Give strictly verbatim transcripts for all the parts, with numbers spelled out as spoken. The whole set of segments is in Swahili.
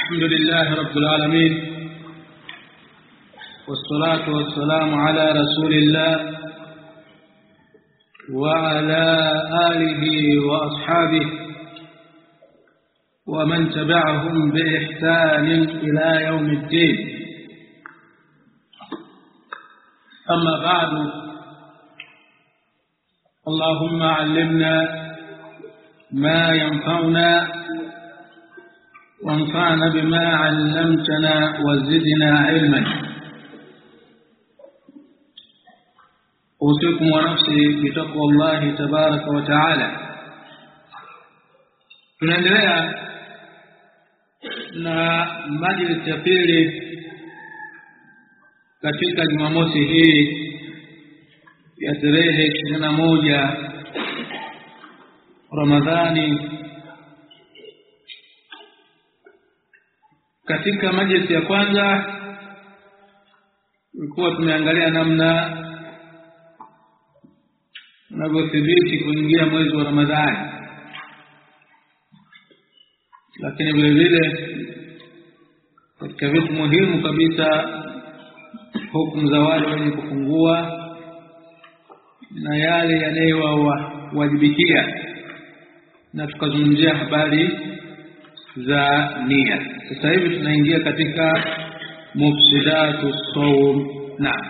الحمد لله رب العالمين والصلاة والسلام على رسول الله وعلى آله وأصحابه ومن تبعهم بإحسان إلى يوم الدين. أما بعد، اللهم علمنا ما ينفعنا وانفعنا بما علمتنا وزدنا علما. أوصيكم ونفسي بتقوى الله تبارك وتعالى. tunaendelea na majlis ya pili katika Jumamosi hii ya tarehe ishirini na moja Ramadhani. Katika majlis ya kwanza tulikuwa tumeangalia namna tunavyothibiti kuingia mwezi wa Ramadhani, lakini vile vile katika vitu muhimu kabisa hukumu za wale wenye kufungua na yale yanayowajibikia, na tukazungumzia habari za nia. Sasa hivi tunaingia katika mufsidatu sawm. Naam.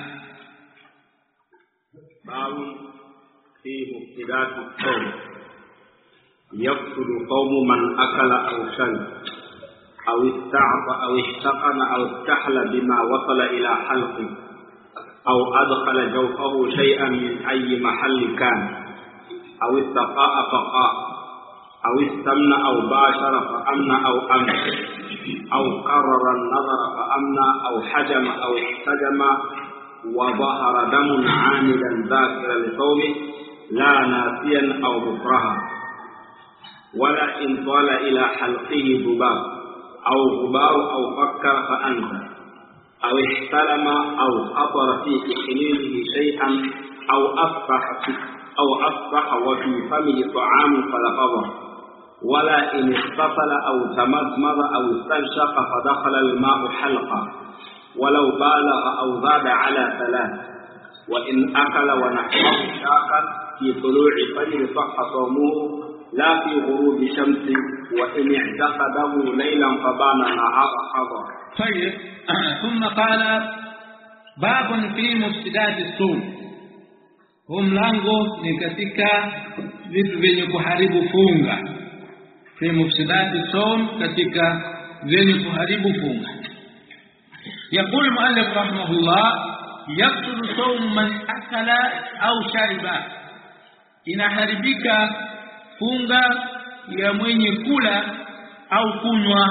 Babu fi mufsidatu sawm. Yaqtulu qawmu man akala aw shariba aw ista'fa aw ishtaqana aw istahla bima wasala ila halqi aw adkhala jawfahu shay'an min ayyi mahalli kan aw istaqa'a faqa أو استمنى أو باشر فأمنى أو أمن أو قرر النظر فأمنى أو حجم أو احتجم وظهر دم عامدا ذاكرا لصومه لا ناسيا أو مكرها ولا إن طال إلى حلقه ذباب أو غبار أو فكر فأنزل أو احتلم أو خطر في إحليله شيئا أو أصبح أو أصبح وفي فمه طعام فلفظه ولا إن اغتسل أو تمضمض أو استنشق فدخل الماء حلقا ولو بالغ أو زاد على ثلاث وإن أكل ونحوه شاكا في طلوع فجر صح صومه لا في غروب شمس وإن اعتقده ليلا فبان نهار حضر. طيب، ثم قال باب في مفسدات الصوم. هم lango ni katika vitu vyenye kuharibu funga. في مفسدات الصوم katika vyenye kuharibu funga. يقول المؤلف رحمه الله: يبطل صوم من أكل أو شرب. inaharibika funga ya mwenye kula au kunywa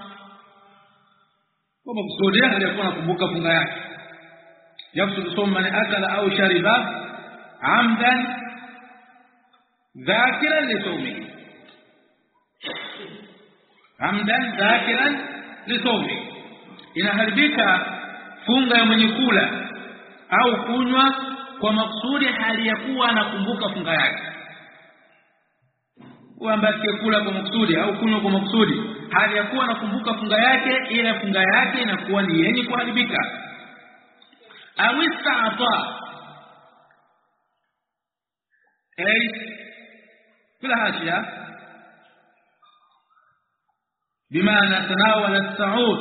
kwa makusudi aliyekuwa anakumbuka funga yake. يبطل صوم من أكل أو شرب عمدا ذاكرا لصومه amdan dhakiran lisawmi. Inaharibika funga ya mwenye kula au kunywa kwa maksudi hali ya kuwa anakumbuka funga yake. Kwamba kula kwa maksudi au kunywa kwa maksudi hali ya kuwa anakumbuka funga yake, ile funga yake inakuwa ni yenye kuharibika. Au ista'ta ay bila hashia بمعنى تناول السعود.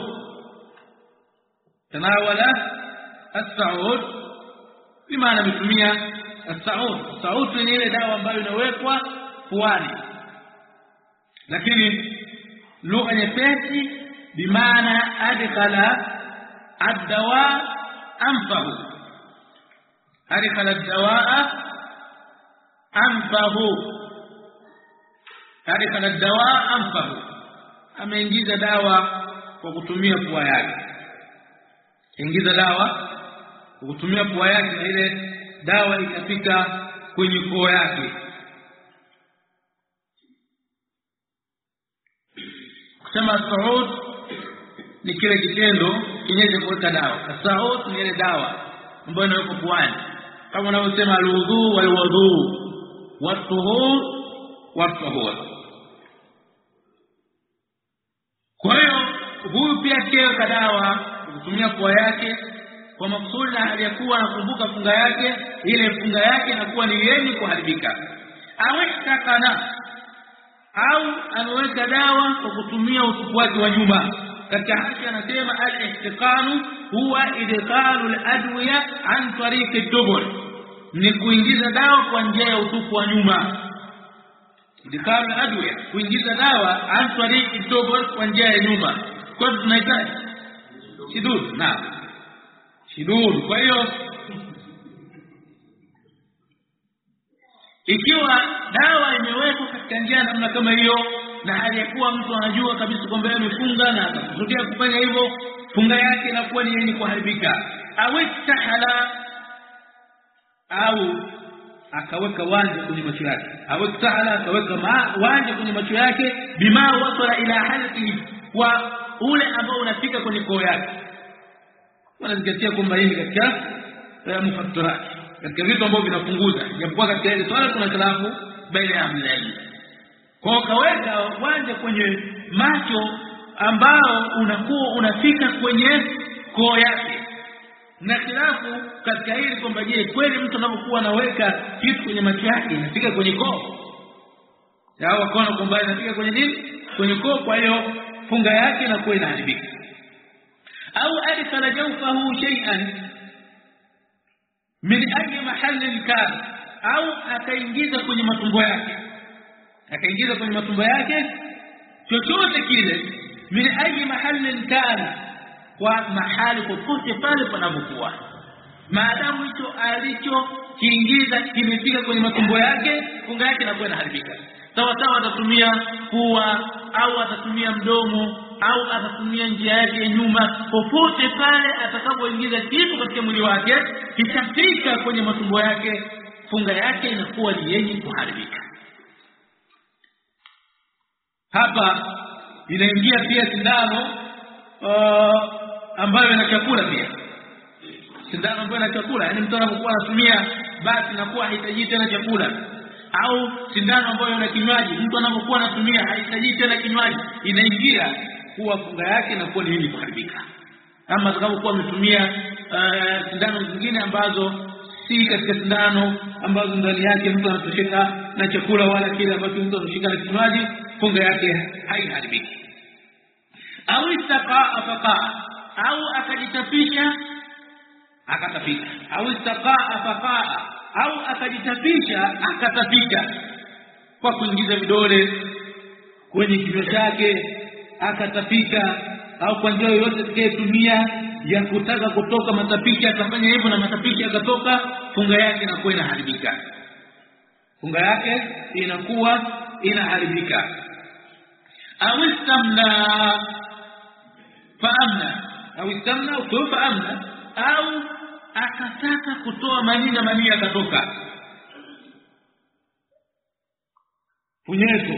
تناول السعود بمعنى مtumia السعود. السعود ni ile dawa ambayo inawekwa puani, lakini lugha nyepesi bimaana adkhala ad-dawa anfahu. adkhala ad-dawa anfahu. adkhala ad-dawa anfahu, ameingiza dawa kwa kutumia pua yake. Ingiza dawa kwa kutumia pua yake, na ile dawa ikafika kwenye koo yake. Kusema saud ni kile kitendo kinyeje kuweka dawa. Saud ni ile dawa ambayo inawekwa puani, kama unavyosema alwudhu walwudhu watuhur watuhur. Kwa hiyo huyu pia akiweka dawa kutumia pua yake kwa makusudi na aliyakuwa anakumbuka funga yake, ile funga yake inakuwa ni yenye kuharibika. Au istakana, au ameweka dawa kwa kutumia utupu wake wa nyuma. Katika haki anasema al-ihtiqanu huwa idkhalu al-adwiya an tariq ad-dubur, ni kuingiza dawa kwa njia ya utupu wa nyuma. Idkhalu al-adwiya, kuingiza dawa an tariq ad-dubur, kwa njia ya nyuma. Kwa hiyo tunahitaji shidud na shidud. Kwa hiyo ikiwa dawa imewekwa katika njia namna kama hiyo, na hali ya kuwa mtu anajua kabisa kwamba amefunga na atakusudia kufanya hivyo, funga yake inakuwa ni yenye kuharibika. Au istahala, au akaweka wanja kwenye macho yake, au istahala akaweka wanja kwenye macho yake, bima wasala ila halqi, wa ule ambao unafika kwenye koo yake. Wanazingatia kwamba hii katika mufattirat, katika vitu ambavyo vinapunguza, japokuwa katika ile swala kuna khilafu baina ya mlaji. Kwa kaweka wanja kwenye macho ambao unakuwa unafika kwenye koo yake, na khilafu katika hili kwamba je, kweli mtu anapokuwa anaweka kitu kwenye macho yake inafika kwenye koo, au akaona kwamba inafika kwenye nini, kwenye koo, kwa hiyo funga yake inakuwa inaharibika. Au adkhala jawfahu shay'an min ayi mahallin kan, au akaingiza kwenye matumbo yake, akaingiza kwenye matumbo yake chochote kile, min ayi mahallin kan, kwa mahali popote pale panapokuwa, maadamu hicho alicho kiingiza kimefika kwenye matumbo yake, funga yake inakuwa inaharibika. Sawa sawa atatumia pua au atatumia mdomo au atatumia njia yake ya nyuma, popote pale atakapoingiza kitu katika mwili wake kitafika kwenye matumbo yake, funga yake inakuwa ni yenye kuharibika. Hapa inaingia pia sindano uh, ambayo ina chakula pia. Sindano ambayo ina chakula, yani mtu anapokuwa anatumia basi inakuwa hahitaji tena chakula, au sindano ambayo ina kinywaji, mtu anapokuwa anatumia hahitaji tena kinywaji, inaingia kuwa funga yake inakuwa ni yenye kuharibika. Ama atakapokuwa ametumia uh, sindano zingine ambazo si katika sindano ambazo ndani yake mtu anatosheka na chakula wala kile ambacho mtu anashika na kinywaji, funga yake haiharibiki. Au istaqaa faqa, au akajitafisha akatafika, au istaqaa faqa, au akajitafisha akatafika kwa kuingiza vidole kwenye kinywa chake akatafika, au kwa njia yoyote atakayotumia ya kutaka kutoka matapishi akafanya hivyo na matapishi akatoka, funga yake inakuwa inaharibika, funga yake inakuwa inaharibika. Au istamna faamna, au istamna utoa faamna, au akataka kutoa manii na manii akatoka, punyeto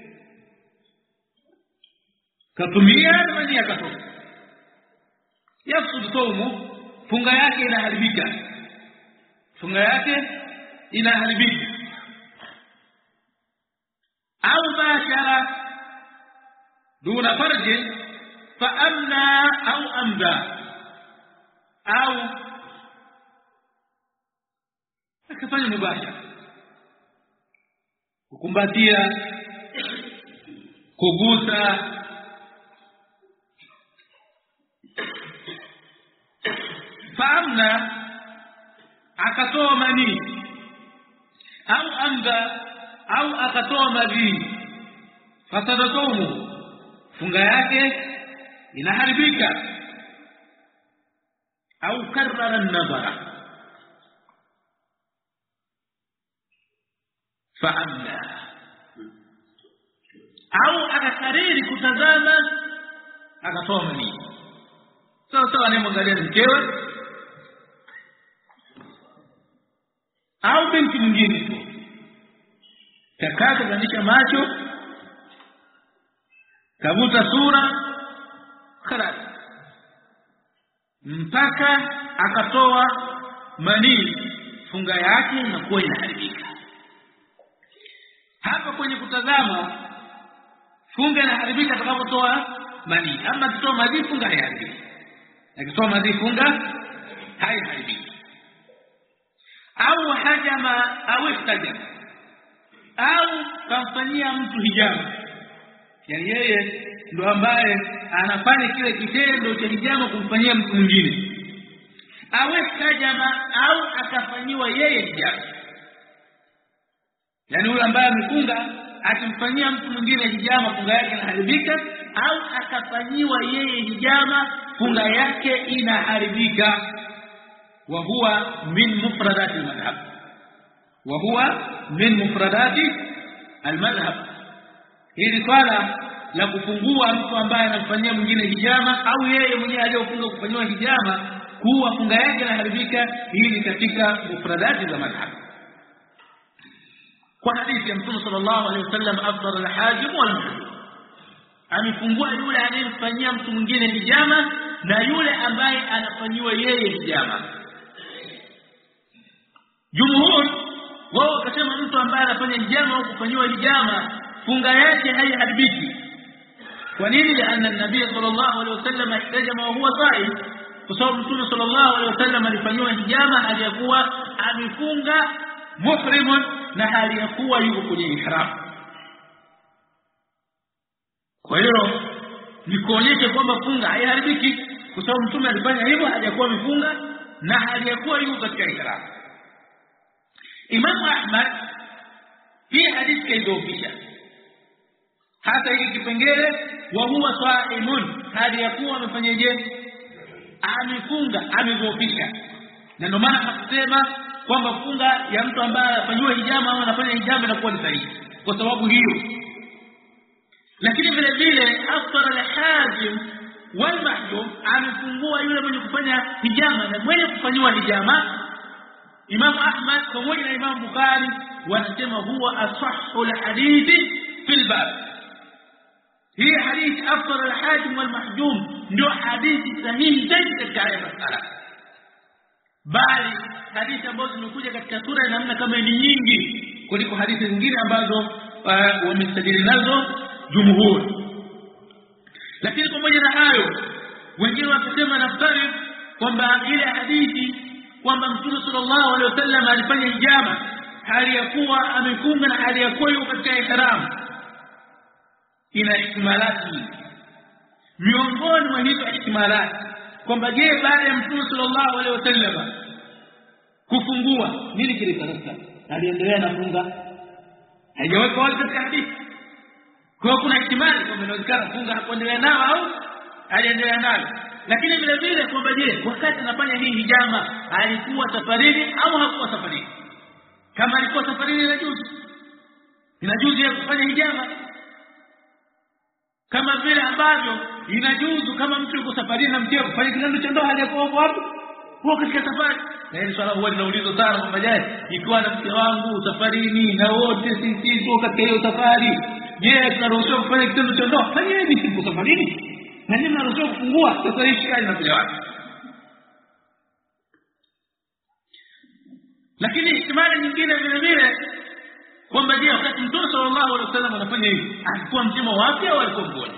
katumia manii akatoka, yafsudu saumu, funga yake inaharibika, funga yake inaharibika. Au bashara duna farji faamna au amda, au akafanya mubashara, kukumbatia, kugusa, faamna akatoa manii, au amda, au akatoa madhi, fasadatumu, funga yake inaharibika. Au karrara an-nazara faamna, au akakariri kutazama akatoa manii. Sawa sawa anayemwangalia mkewe au binti mwingine tu, takaka kanisha macho, kavuta sura, khalas, mpaka akatoa manii, funga yake inakuwa inaharibika. Hapa kwenye kutazama funga inaharibika atakapotoa mani. Ama akitoa maji funga haiharibiki, akitoa maji funga haiharibiki. Au hajama au ihtajama, au kamfanyia mtu hijama, yani yeye ndo ambaye anafanya kile kitendo cha hijama kumfanyia mtu mwingine, au ihtajama au akafanyiwa yeye hijama, yani yule ambaye amefunga akimfanyia mtu mwingine hijama funga yake inaharibika, au akafanyiwa yeye hijama funga yake inaharibika. wa huwa min mufradati al-madhhab, wa huwa min mufradati al-madhhab. Hili swala la kufungua mtu ambaye anamfanyia mwingine hijama au yeye mwenyewe aliyofunga kufanywa hijama kuwa funga yake inaharibika, hili katika mufradati za madhhab. Kwa hadithi ya Mtume sallallahu alaihi wasallam, afdal al-hajim wal muhrim, amefungua yule anayemfanyia mtu mwingine hijama na yule ambaye anafanyiwa yeye hijama. Jumhur wao wakasema mtu ambaye anafanya hijama au kufanywa hijama funga yake haiharibiki. Kwa nini? Lianna an-nabiy sallallahu alaihi wasallam ihtajama wa huwa saim, kwa sababu Mtume sallallahu alaihi wasallam alifanywa hijama aliyakuwa amefunga muhrimun na hali ya kuwa yuko kwenye ihram. Kwa hiyo ni kuonyesha kwamba funga haiharibiki, kwa sababu Mtume alifanya hivyo aliyakuwa amefunga na hali ya kuwa yuko katika ihram. Imam Ahmad hii hadithi kaidofisha hata hiki kipengele wa huwa saimun, hali ya kuwa amefanyaje, amefunga, amedofisha. Na ndio maana hakusema kwamba funga ya mtu ambaye anafanywa hijama au anafanya hijama inakuwa ni sahihi kwa sababu hiyo. Lakini vile vile afdal al-hajim wal mahjum, amefungua yule mwenye kufanya hijama na mwenye kufanywa hijama. Imam Ahmad pamoja na Imam Bukhari wanasema huwa asahhu al-hadithi fil bab. Hii hadithi afdal al-hajim wal mahjum ndio hadithi sahihi zaidi katika haya masala, bali hadithi ambazo zimekuja katika sura ya namna kama ni nyingi kuliko hadithi zingine ambazo uh, wamestajili nazo jumhur. Lakini pamoja na hayo wengine wakasema naftari kwamba ile hadithi kwamba Mtume sallallahu alaihi wasallam alifanya hijama hali ya kuwa amefunga na hali ya kuwa yuko katika ihram ina ihtimalati. Miongoni mwa hizo ihtimalati kwamba je, baada ya Mtume sallallahu alaihi wasallam kufungua nini kilitaratta, aliendelea na funga? Haijawekwa wazi katika hadithi. Kwa kuna ihtimali kwamba inawezekana funga hakuendelea nao au aliendelea nayo. Lakini vile vile kwamba je, wakati anafanya hii hijama alikuwa safarini au hakuwa safarini? Kama alikuwa safarini inajuzu, inajuzu ya kufanya hijama, kama vile ambavyo inajuzu kama mtu yuko safarini na mkeo kufanya kitendo cha ndoa hajakuwa hapo huko katika safari. Na hili swala huwa linaulizwa sana kwamba je, ikiwa na mke wangu safarini na wote sisi tuko katika hiyo safari, je tunaruhusiwa kufanya kitendo cha ndoa? Fanyeni siku safarini na nini mnaruhusiwa kufungua? Sasa hii shikali inakuja wapi? Lakini ihtimali nyingine vile vile kwamba je, wakati Mtume sallallahu alaihi wasallam anafanya hivi alikuwa mzima wa afya au alikuwa mgonjwa?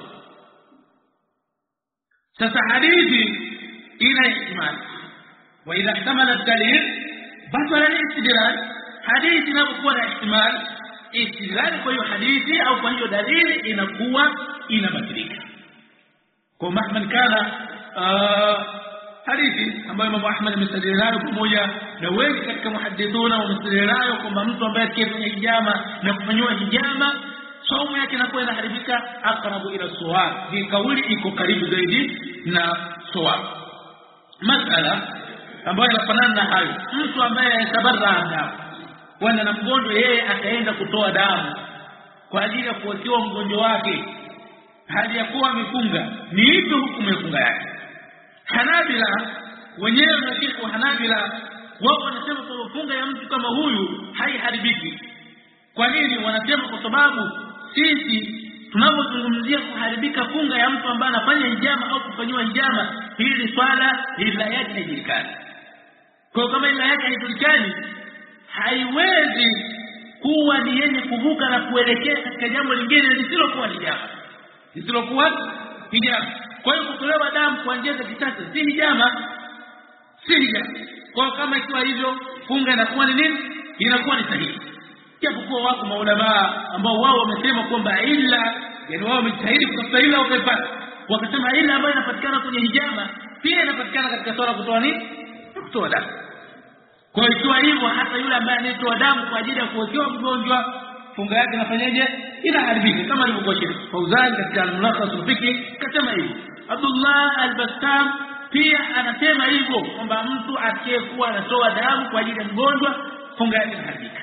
Sasa hadithi ina ihtimali, wa idha ihtamala ad-dalil batala al-istidlal. Hadithi inapokuwa na ihtimali, istidlal kwa hiyo hadithi au kwa hiyo dalili inakuwa inabatilika. Kwa mahman kana hadithi ambayo Imam Ahmad amestadili nayo pamoja na wengi katika muhaddithuna wamestadili nayo kwamba mtu ambaye akifanya hijama na kufanywa hijama saumu yake inakuwa inaharibika, aqrabu ila sawab. Hii kauli iko karibu zaidi na sawab. Masala ambayo inafanana na hayo, mtu ambaye atabarra damu kwenda na mgonjwa, yeye akaenda kutoa damu kwa ajili ya kuokoa mgonjwa wake hali ya kuwa amefunga, ni ipi hukumu ya funga yake? Hanabila wenyewe wanashika wa Hanabila wao wanasema kwa funga ya mtu kama huyu haiharibiki. Kwa nini? Wanasema kwa sababu sisi tunapozungumzia kuharibika funga ya mtu ambaye anafanya hijama au kufanywa hijama, hili swala ila yake haijulikani. Kwa kama ila yake haijulikani, haiwezi kuwa ni yenye kuvuka na kuelekea katika jambo lingine lisilokuwa hijama, lisilokuwa hijama. Kwa hiyo kutolewa damu kwa njia za kisasa si hijama, si hijama. Kwa kama ikiwa hivyo funga inakuwa ni nini? Inakuwa ni sahihi. Japokuwa wako maulama ambao wao wamesema kwamba ila, yani wao wamejitahidi kutafuta ila wakaipata, wakasema ila ambayo inapatikana kwenye hijama pia inapatikana katika swala kutoa nini? Kutoa damu. Kwa hiyo ikiwa hivyo, hata yule ambaye anatoa damu kwa ajili ya kuokoa mgonjwa, funga yake inafanyaje? Inaharibika, kama alivyokuwa Sheikh Fauzan katika al-Mulakhas al-Fiqhi kasema hivyo. Abdullah al-Bassam pia anasema hivyo kwamba mtu atakayekuwa anatoa damu kwa ajili ya mgonjwa funga yake inaharibika.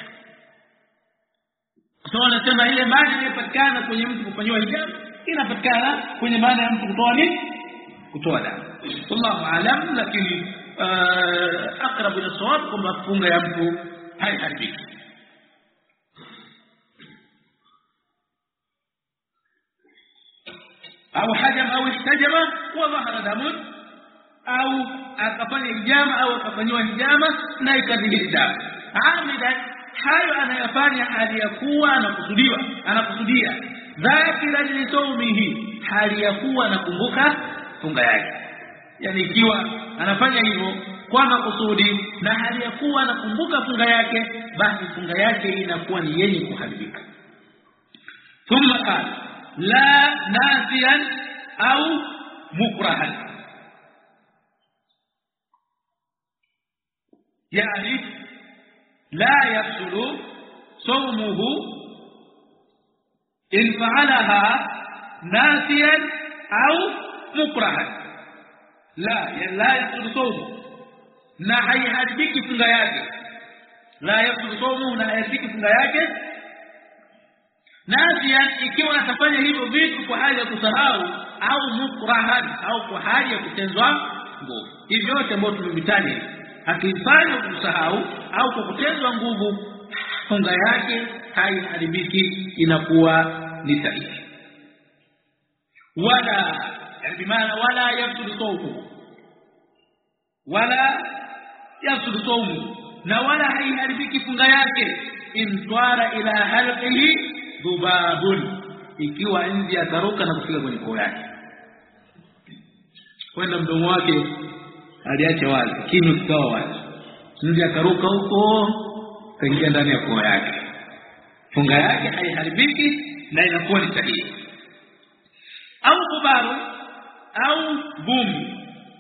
So anasema ile maana inapatikana kwenye mtu kufanywa hijama inapatikana kwenye maana ya mtu kutoa nini? Kutoa damu. Wallahu aalam, lakini aqrab ila sawab kwamba funga ya mtu haiharibiki. au hajama au istajama wa dhahara damun, au akafanya hijama au akafanywa hijama na ikadhihiri damu. Amidan, hayo anayafanya hali ya kuwa anakusudiwa anakusudia dhakira li sawmihi, hali ya kuwa anakumbuka funga yake. Yani ikiwa anafanya hivyo kwa makusudi na hali ya kuwa anakumbuka funga yake, basi funga yake inakuwa ni yenye kuharibika. Thumma qala la nasiyan au mukrahan, yani la yafsulu sawmuhu in fa'alaha nasiyan au mukrahan. La la yafsulu sawmuhu, na haiharibiki funga yake. La yafsulu sawmuhu, na haiharibiki funga yake. Nasiyan, ikiwa atafanya hivyo vitu kwa hali ya kusahau, au mukrahan, au kwa hali ya kutenzwa nguvu. Hivyo yote ambavyo tumevitaja, akifanya kusahau au kwa kutenzwa nguvu, funga yake haiharibiki, inakuwa ni sahihi. Wala, yani bimaana wala yafsudu sawmuhu, wala yafsudu sawmuhu, na wala haiharibiki funga yake in twara ila halqihi dhubabun, ikiwa nzi ataruka na kufika kwenye koo yake, kwenda mdomo wake aliacha wazi, kinywa kikawa wazi, nzi ataruka huko kaingia ndani ya koo yake, funga yake haiharibiki na inakuwa ni sahihi. Au kubaru, au vumbi,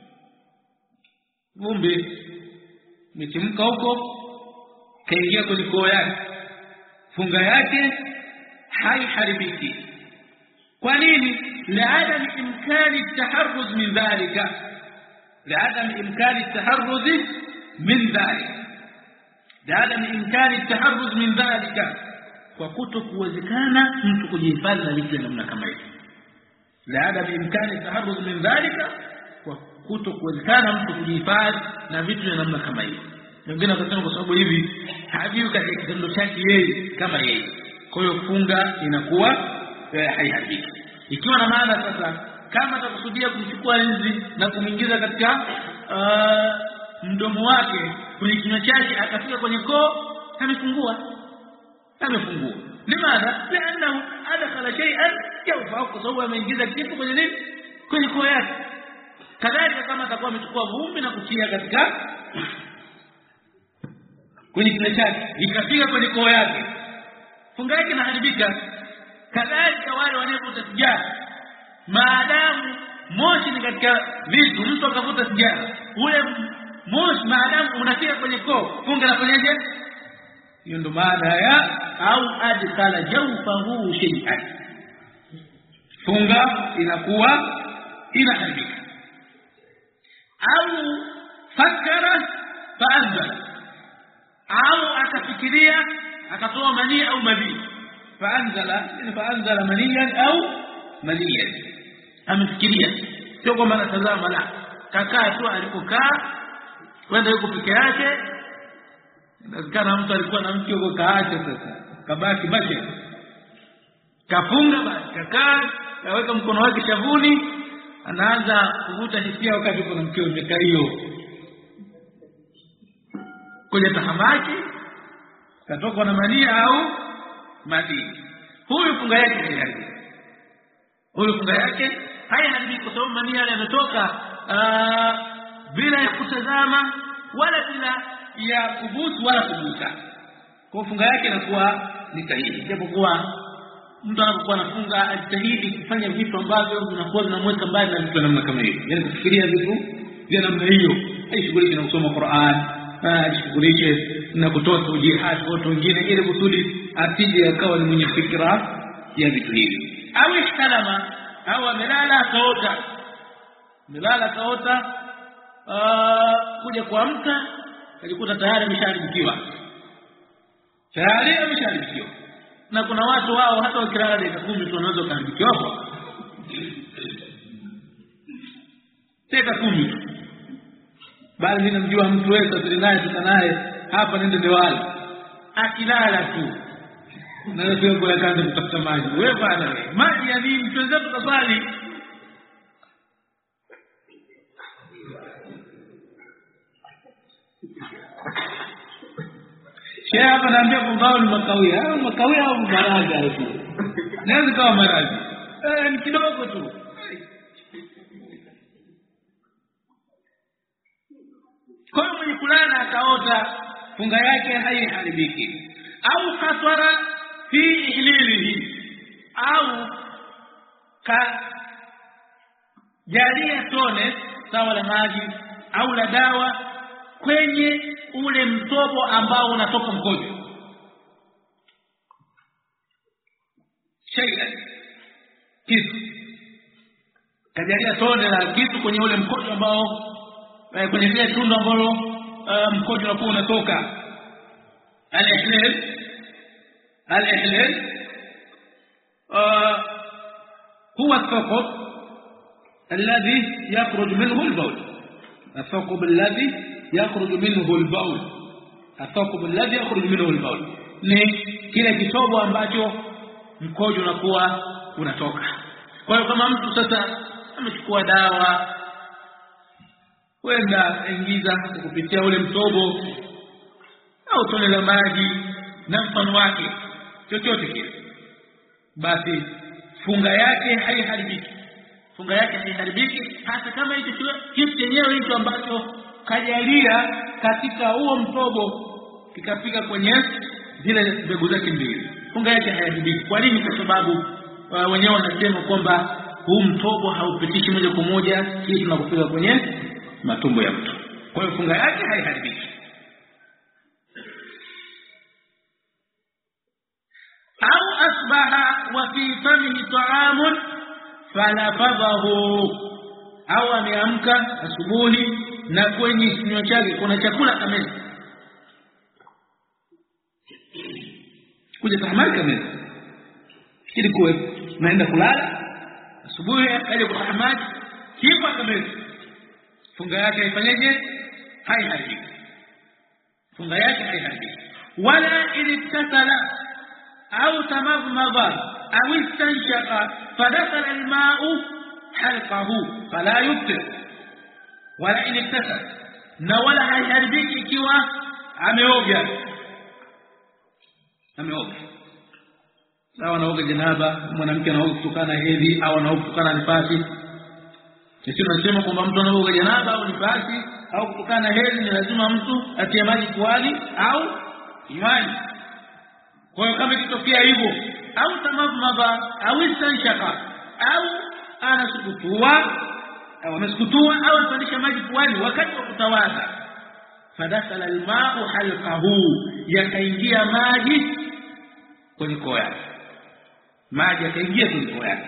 vumbi mitimka huko kaingia kwenye koo yake, funga yake haiharibiki. Kwa nini? Li'adam imkani taharruz min dhalika, li'adam imkani taharruz min dhalika, li'adam imkani taharruz min dhalika, kwa kutokuwezekana mtu kujihifadhi na vitu namna kama hivi. Li'adam imkani taharruz min dhalika, kwa kutokuwezekana mtu kujihifadhi na vitu namna kama hivi. Wengine wakasema kwa sababu hivi hajui katika kitendo chake yeye kama yeye, kwa hiyo funga inakuwa haiharibiki. Ikiwa na maana sasa kama atakusudia kumchukua nzi na kumuingiza katika uh, mdomo wake kwenye kinywa chake akafika kwenye koo, amefungua amefungua. Limadha? Liannahu adkhala shay'an yawfa, kwa sababu ameingiza kitu kwenye nini? Kwenye koo yake. Kadhalika kama atakuwa amechukua vumbi na kutia katika kwenye kinywa chake ikafika kwenye koo yake, funga yake inaharibika. Kadhalika wale wanaovuta sigara, maadamu moshi ni katika vitu, mtu akavuta sigara, ule moshi maadamu unafika kwenye koo, funga inafanyaje? Hiyo ndo maana ya au adkhala jawfahu shay'an, funga inakuwa inaharibika. Au fakara faanzala, au akafikiria akatoa manii au madhi, faanzala yani faanzala maniyan au maliyan, amefikiria, sio kwamba anatazama, la, kakaa tu alipokaa, kwenda yuko peke yake. Inawezekana mtu alikuwa na mke huko kaacha, sasa kabaki baki kafunga, basi kakaa kaweka mkono wake shavuni, anaanza kuvuta hisia wakati kuna mkeo umekaa hiyo kwenye tahamaki, katoka na mania au madini, huyu funga yake haiharibiki, huyu funga yake haiharibiki. mania yale yanatoka bila ya kutazama wala bila ya kubusu wala kubusa, kwa funga yake inakuwa ni sahihi. Japokuwa mtu anapokuwa anafunga ajitahidi kufanya vitu ambavyo vinakuwa vinamweka mbali na vitu namna kama hiyo, yani kufikiria vitu vya namna hiyo. Aishughulike na kusoma Qur'an, ajishughulishe na kutoa tujihad kwa watu wengine, ili kusudi asije akawa ni mwenye fikra ya vitu hivi. Au ihtalama, au amelala akaota, amelala akaota kuja kuamka akajikuta tayari ameshaharibikiwa, tayari ameshaharibikiwa. Na kuna watu wao hata wakilala dakika kumi tu wanaweza kuharibikiwa hapo, dakika kumi tu. Bali mimi namjua mtu wewe safiri naye tukanaye hapa nende Newala, akilala tu na sio kwa kaanza kutafuta maji. Wewe bana, wewe maji ya nini? Tuanze tukaswali. Sheikh hapa naambia kwamba ni makawia, au makawia au maraga tu. Naweza kama maraga. Eh, ni kidogo tu. Kwa mwenye kulala akaota, funga yake haiharibiki. Au kasara fi ihlilihi, au ka jalia tone sawa la maji au la dawa kwenye ule mtobo ambao unatoka mkojo. Shay'an, kitu kajalia tone la kitu kwenye ule mkojo ambao eh, kwenye ile tundu ambalo uh, mkojo unakuwa unatoka. Al-ihlal al-ihlal uh, huwa الثقب الذي يخرج منه البول. الثقب الذي يخرج منه البول. الثقب الذي يخرج منه البول ni kile kitobo ambacho mkojo unakuwa unatoka. Kwa hiyo kama mtu sasa amechukua dawa, wenda ingiza kupitia ule mtobo au tone la maji na mfano wake chochote kile, basi funga yake haiharibiki. Funga yake haiharibiki hata kama hicho kitu chenyewe hicho ambacho kajalia katika huo mtobo kikafika kwenye zile mbegu zake mbili, funga yake haiharibiki. Kwa nini? Kwa sababu uh, wenyewe wanasema kwamba huu mtobo haupitishi moja kwa moja kitu tunakufika kwenye matumbo ya mtu. Kwa hiyo funga yake haiharibiki. Au asbaha wa fi famihi ta'amun falafadhahu, au ameamka asubuhi na kwenye kinywa chake kuna chakula kamili, kuja tahamali kamili, ili kuwe naenda kulala asubuhi akaja kwa tahamali kipo kamili, funga yake haifanyeje? Haiharibiki. Funga yake haiharibiki. Wala iliktasala au tamadmada au istanshaqa fadakhala alma'u halqahu fala yubtir. Wala iliktasala, na wala haiharibiki ikiwa ameoga. Ameoga sawa, anaoga janaba, mwanamke anaoga kutokana hedhi au anaoga kutokana nifasi. Sisi tunasema kwamba mtu anaoga janaba au nifasi au kutokana hedhi ni lazima mtu atie maji puani au kinywani. Kwa hiyo kama ikitokea hivyo, au tamadmada au istanshaka, au anasukutua au anasukutua au anapandisha maji puani wakati wa kutawadha, fadakhala alma'u halqahu, yakaingia maji kwenye koo yake, maji yakaingia kwenye koo yake,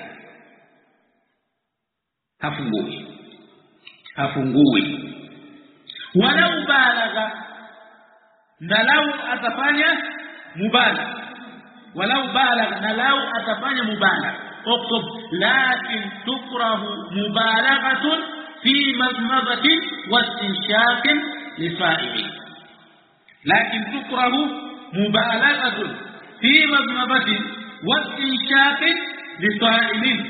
hafungui hafungui. Walau balagha, na lau atafanya mubalagha, walau balagha, na lau atafanya mubalagha. Uktub lakin tukrahu mubalaghatun fi madmadatin wastinshaqin lisa'imi. Lakin tukrahu mubalaghatun fi madmadatin wastinshaqin lisa'imi.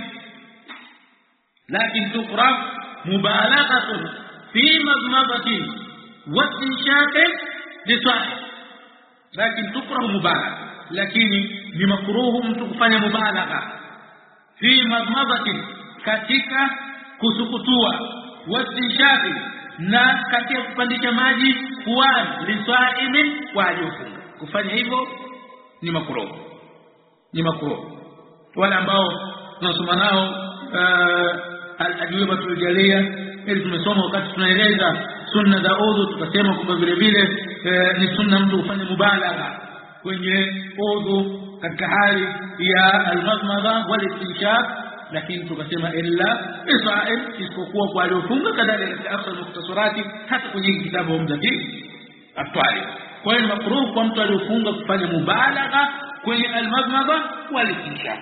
لكن تقرأ مبالغة في مضمضة واستنشاق لصاحب. لكن تقرأ مبالغة، لكن بمكروه تكفن مبالغة في مضمضة katika kusukutua, wastinshaqi na katika kupandisha maji puani, lisaimin kwa aliyofunga. Kufanya hivyo ni makruh, ni makruh. Wale ambao tunasoma nao al-ajwibatul jaliya, ili tumesoma wakati tunaeleza sunna za udhu, tukasema kwamba vile vile ni sunna mtu kufanya mubalagha kwenye udhu katika hali ya al-madmadha wal-istinshaq, lakini tukasema illa isra'il, isipokuwa kwa aliyofunga. Kadhalika katika afsal mukhtasarati, hata kwenye kitabu Umdati atwali. Kwa hiyo makruh kwa mtu aliyofunga kufanya mubalagha kwenye al-madmadha wal-istinshaq.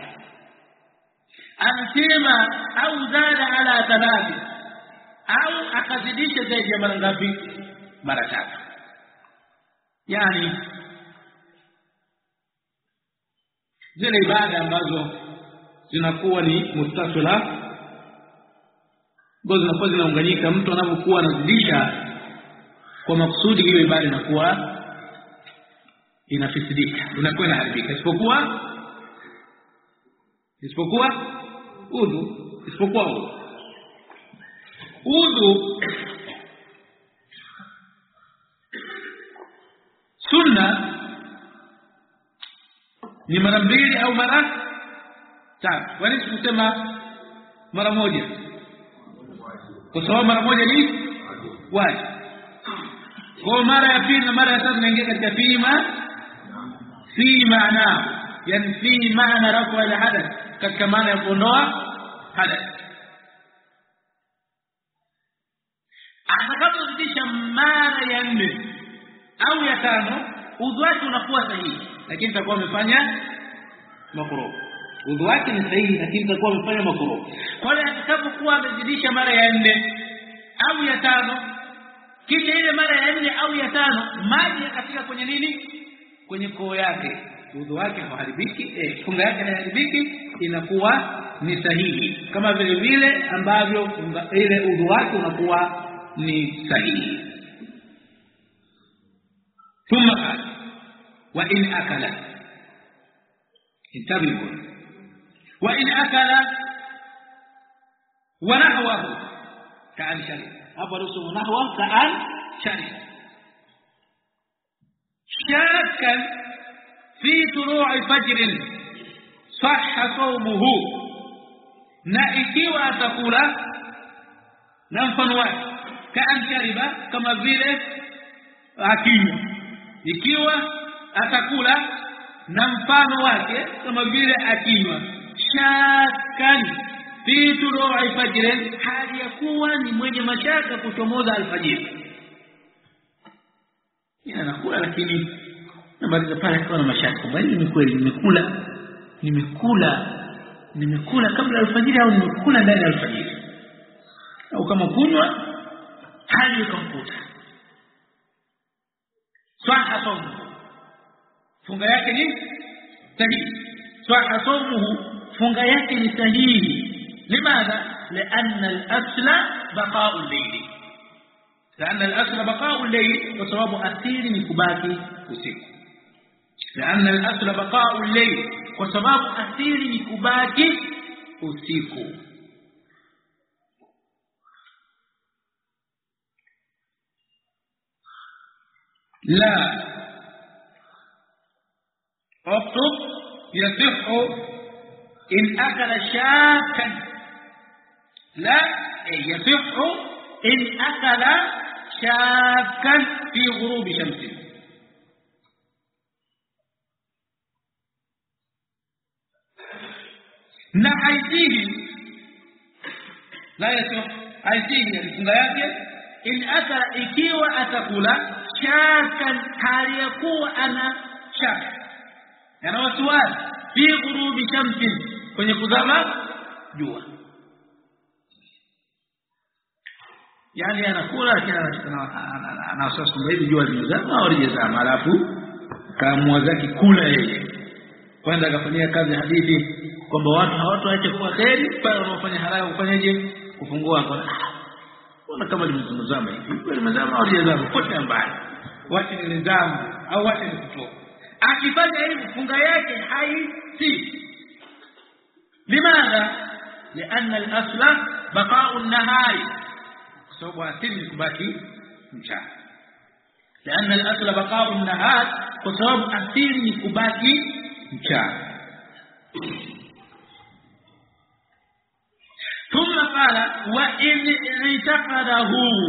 Anasema au zada ala thalathi, au akazidisha zaidi ya mara ngapi? Mara tatu. Yani zile ibada ambazo zinakuwa ni mustasila, ambazo zinakuwa zinaunganyika, mtu anapokuwa anazidisha kwa makusudi, hiyo ibada inakuwa inafisidika, inakuwa inaharibika, isipokuwa isipokuwa udhu, isipokuwa udhu. Udhu sunna ni mara mbili au mara tatu. Kwa nini tunasema mara moja? Kwa sababu mara moja ni wajibu. Kwa mara ya pili na mara ya tatu inaingia katika fima fi maana, yani fi maana rafu al-hadath, katika maana ya kuondoa hadath. Atakapozidisha mara ya nne au ya tano, udhu wake unakuwa sahihi, lakini itakuwa amefanya makruh. Udhu wake ni sahihi, lakini itakuwa amefanya makruh. Kwa hiyo atakapokuwa amezidisha mara ya nne au ya tano, kisha ile mara ya nne au ya tano maji yakafika kwenye nini? Kwenye koo yake, udhu wake hauharibiki, eh funga yake haiharibiki, inakuwa ni sahihi, kama vile vile ambavyo ile udhu wake unakuwa ni sahihi. Thumma qala wa in akala, intabihu, wa in akala wa nahwahu ka'an shari, hapo rusu nahwa ka'an shari, shakkan fi turu'i fajr sahha sawmuhu, na ikiwa atakula na mfano wake ka'an shariba, kama vile akinywa, ikiwa atakula na mfano wake kama vile akinywa, shakkan fi turu'i fajr, hali ya kuwa ni mwenye mashaka kuchomoza alfajiri. Yeye anakula lakini namaliza pale kwa na mashaka, bali ni kweli nimekula nimekula nimekula kabla alfajiri au nimekula ndani ya alfajiri, au kama kunywa hali ikamkuta, sahha sawmuhu, funga yake ni sahihi. Sahha sawmuhu, funga yake ni sahihi. Limadha? Lianna al-asla baqa'u al-layl, lianna al-asla baqa'u al-layl, kwa sababu asili ni kubaki usiku. Lianna al-asla baqa'u al-layl, kwa sababu asili ni kubaki usiku. لا اكتب يصح ان اكل شاكا، لا يصح ان اكل شاكا في غروب شمس. na haitihi la yasih, haitihi alifunga yake in akala, ikiwa atakula shakan, hali ya kuwa ana shaka, ana wasiwasi, fi ghurubi shamsin, kwenye kuzama jua. Yani anakula ana wasiwasi kwamba hivi jua limezama au lijazama, alafu kaamua zake kula yeye, kwenda akafanyia kazi hadithi kwamba watu hawatoache kuwa kheri pale wanaofanya haraka kufanyaje, kufungua kwa ona kama limezama hivi, limezama au lijazama, kote mbali wacha ni nidhamu au wacha ni kutoka. Akifanya hivi funga yake haisi. Limadha? Lianna al-asla baqa'u an-nahari kwa sababu asili kubaki mchana لأن الأصل بقاء النهار وسبب أصيل كباكي مشاء ثم قال وإن اعتقده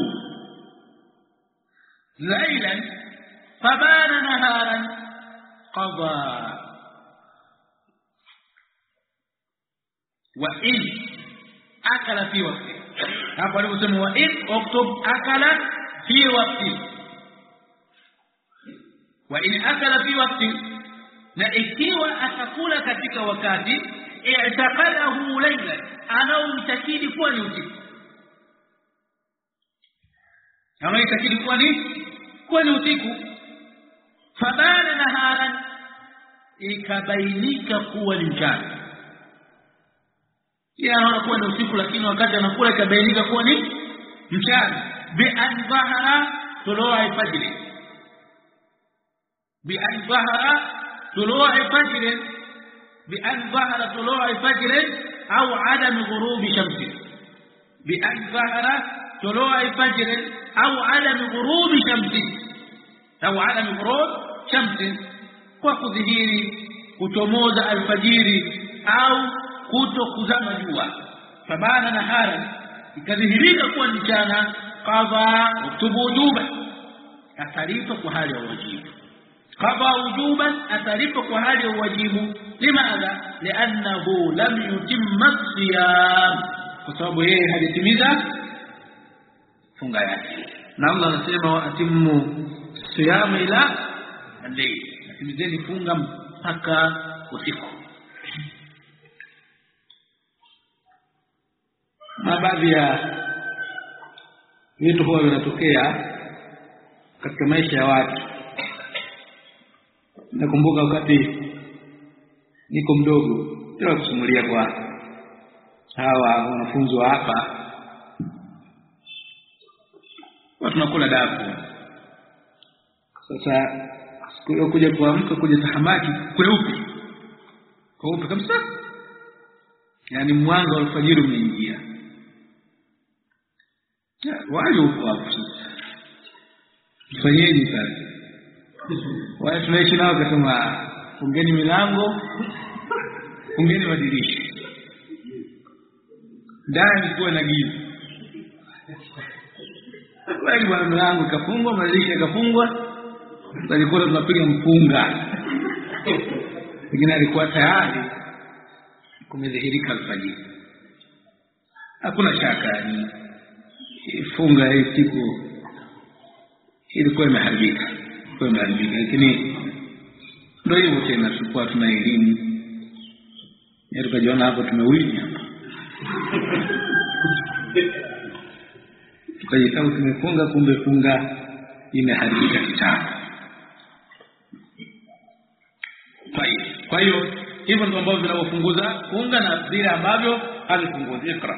ليلا فبان نهارا قضى وإن أكل في وقته هذا هو اسمه وإن اكتب أكل في وقته wa in akala fi waqti na ikiwa atakula katika wakati i'taqalahu laylan anao mtakidi kuwa ni usiku anao mtakidi kuwa ni kuwa ni usiku fabana naharan ikabainika kuwa ni mchana yeye anaona kuwa ni usiku lakini wakati anakula ikabainika kuwa ni mchana bi an dhahara tulua al-fajr بأن ظهر طلوع فجر بأن ظهر طلوع فجر أو عدم غروب شمس بأن ظهر طلوع فجر أو عدم غروب شمس أو عدم غروب شمس وكظهير كتموز الفجر أو كتكزم جوا فبان نهارا كظهيرك kuwa mchana qadha uktubu wujuban atarifa kwa hali ya wajibu قضى وجوبا أتريف وهذا واجب لماذا لأنه لم يتم الصيام وسبب yeye halitimiza funga yake na Allah anasema waatimu siyam ila al-layl atimizeni funga mpaka usiku na baadhi ya vitu huwa vinatokea katika maisha ya watu. Nakumbuka wakati niko mdogo ndio kusimulia kwa hawa wanafunzi wa hapa watu nakula dafu. Sasa siku kuja kuamka kuja tahamaki kweupe kweupe kabisa, yani mwanga wa alfajiri umeingia. Wale uko hapo sasa fanyeje sasa? Wale tunaishi nao kasema fungeni milango, fungeni madirisha, ndani kuwa na giza. Wale bwana milango kafungwa, madirisha kafungwa, tulikuwa tunapiga mpunga. Pengine alikuwa tayari kumedhihirika alfajiri. Hakuna shaka ni funga hii siku ilikuwa imeharibika, ilikuwa imeharibika, lakini ndio hivyo tena, tulikuwa tuna elimu. Ndio tukajiona hapo tumewini hapa. Tukajisahau tumefunga, kumbe funga imeharibika kitambo. Kwa hiyo hivyo ndio ambavyo vinavyofunguza funga na vile ambavyo havifunguzi. Ikra.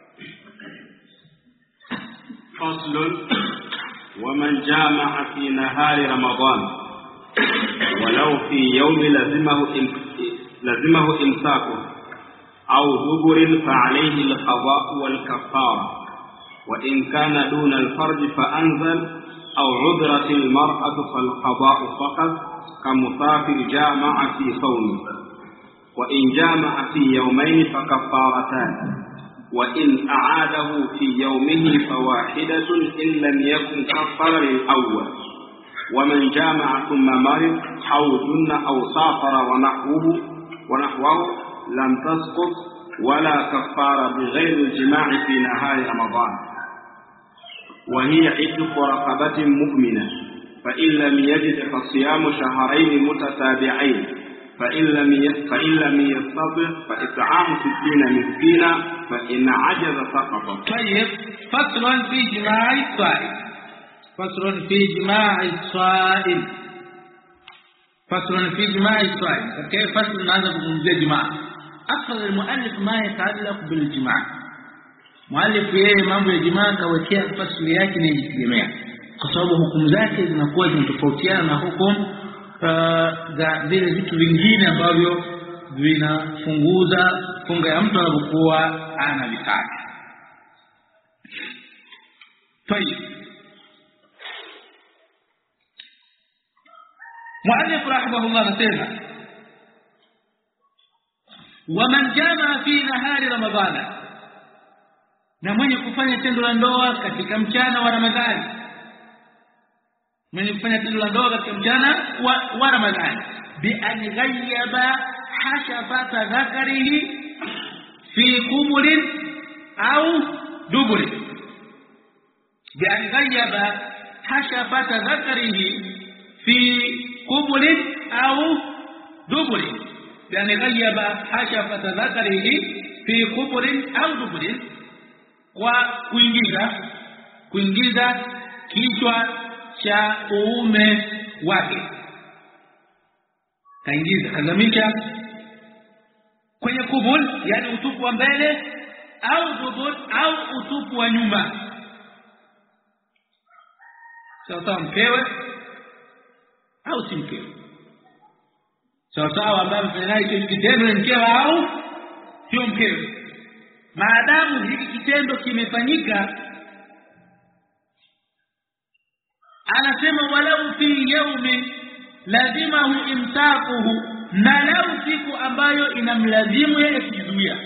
فصل. ومن جامع في نهار رمضان ولو في يوم لزمه لزمه امساكه او دبر فعليه القضاء والكفاره، وان كان دون الفرج فانزل او عذرت المرأة فالقضاء فقط كمسافر جامع في صومه، وان جامع في يومين فكفارتان، وإن أعاده في يومه فواحدة إن لم يكن كفر للأول. ومن جامع ثم مرض أو جن أو سافر ونحوه ونحوه لم تسقط ولا كفار بغير الجماع في نهار رمضان، وهي عتق رقبة مؤمنة، فإن لم يجد فصيام شهرين متتابعين، فإن لم فإن لم يستطع فإطعام ستين مسكينا، فإن عجز سقط. طيب، فصل في جماع الصائم. فصل في جماع الصائم. فصل في جماع الصائم. كيف فصل هذا بموضوع جماع؟ أخذ المؤلف ما يتعلق بالجماع. مؤلف yeye mambo ya jimaa kawekea fasli yake ni kujitegemea, kwa sababu hukumu zake zinakuwa zinatofautiana na hukumu za vile vitu vingine ambavyo vinafunguza funga ya mtu anapokuwa anavitaka. Muallif rahimahullah anasema waman jamaa fi nahari ramadhana, na mwenye kufanya tendo la ndoa katika mchana wa Ramadhani, mwenye kufanya tendo la ndoa katika mchana wa, wa Ramadhani bi an ghayyaba hashafata dhakarihi fi qubulin au duburi, bi an ghayyaba hashafata dhakarihi fi qubulin au duburi, bi an ghayyaba hashafata dhakarihi fi qubulin au duburi, kwa kuingiza kuingiza kichwa cha uume wake, kaingiza kazamisha kwenye kubul, yani utupu wa mbele, au dubur, au utupu wa nyuma. Sawa sawa mkewe au si mkewe, sawa sawa ambaye mfanya hicho kitendo ni mkewe au sio mkewe, maadamu hiki kitendo kimefanyika. Anasema walau fi yawmi lazimahu imsakuhu, na lau siku ambayo inamlazimu yeye kujizuia,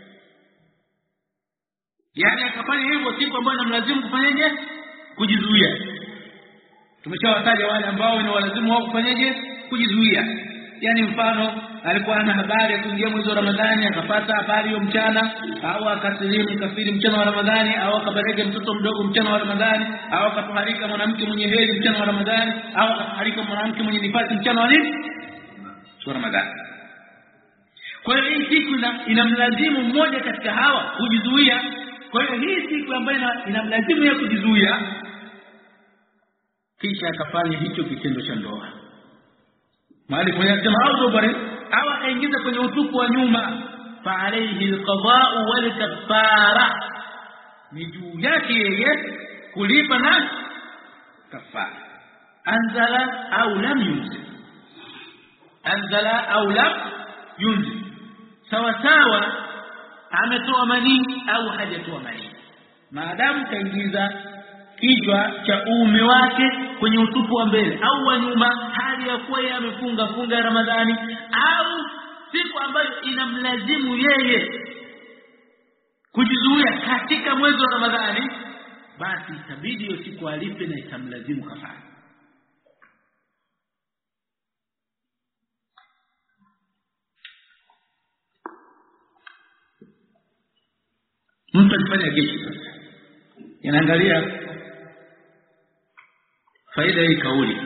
yani akafanya hivyo siku ambayo inamlazimu kufanyaje, kujizuia. Tumeshawataja wale ambao ni walazimu wao kufanyaje, kujizuia. Yani mfano alikuwa ana habari ya kuingia mwezi wa Ramadhani, akapata habari hiyo mchana, au akasilimu kafiri mchana wa Ramadhani, au akabareke mtoto mdogo mchana wa Ramadhani, au akatuharika mwanamke mwenye hedhi mchana wa Ramadhani, au akatuharika mwanamke mwenye nifasi mchana wa nini wa Ramadhani. Kwa hiyo hii siku inamlazimu mmoja katika hawa kujizuia. Kwa hiyo hii siku ambayo inamlazimu yeye kujizuia, kisha akafanya hicho kitendo cha ndoa, mahali kwa yasema au dubari, au akaingiza kwenye utupu wa nyuma, fa alayhi alqada'u wal kafara, ni juu yake yeye kulipa na kafara. Anzala au lam yunzil, anzala au lam yunzil, sawa sawa ametoa manii au hajatoa manii, maadamu kaingiza kichwa cha uume wake kwenye utupu wa mbele au wa nyuma, hali ya kuwa yeye amefunga funga Ramadhani, au siku ambayo inamlazimu yeye kujizuia katika mwezi wa Ramadhani, basi itabidi hiyo siku alipe na itamlazimu kafara. Mtu alifanya kitu, inaangalia faida hii kauli